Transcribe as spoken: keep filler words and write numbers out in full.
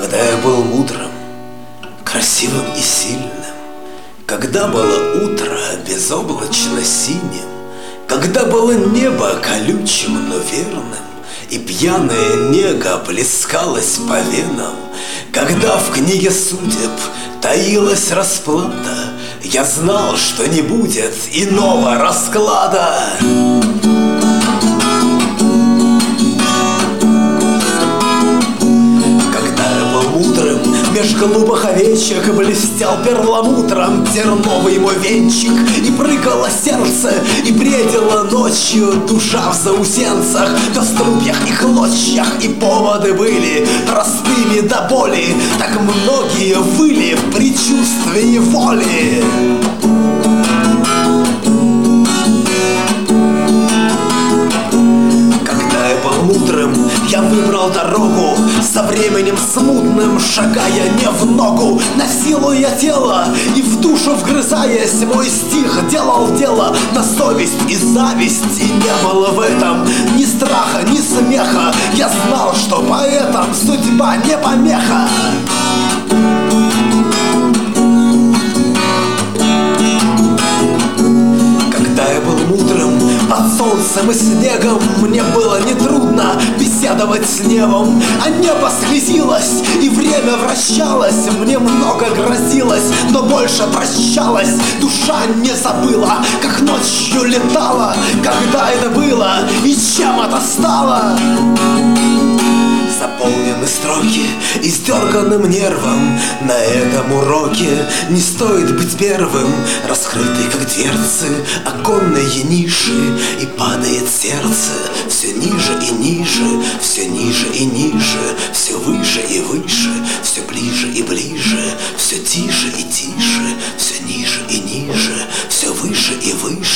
Когда я был мудрым, красивым и сильным, когда было утро безоблачно синим, когда было небо колючим, но верным, и пьяная нега плескалась по венам, когда в книге судеб таилась расплата, я знал, что не будет иного расклада. Меж голубых овечек блестел перламутром терновый мой венчик, и прыгало сердце, и бредила ночью душа в заусенцах, да струпьях и клочьях, и поводы были простыми до боли, так многие выли в предчувствии воли. Когда я был мудрым, я выбрал дорогу со временем смутным, шагая не в ногу, насилуя тело и в душу вгрызаясь, мой стих делал дело на совесть и зависть, и не было в этом ни страха, ни смеха. Я знал, что поэтам судьба не помеха. Когда я был мудрым, под солнцем и снегом мне было нетрудно беседовать с небом, а небо слезилось, и время вращалось, мне много грозилось, но больше прощалось. Душа не забыла, как ночью летала, когда это было и чем это стало. Заполнены строки издерганным нервом. На этом уроке не стоит быть первым. Раскрыты, как дверцы, оконные ниши, и падает сердце все ниже и ниже, все ниже и ниже, все выше и выше, все ближе и ближе, все тише и тише, все ниже и ниже, все выше и выше.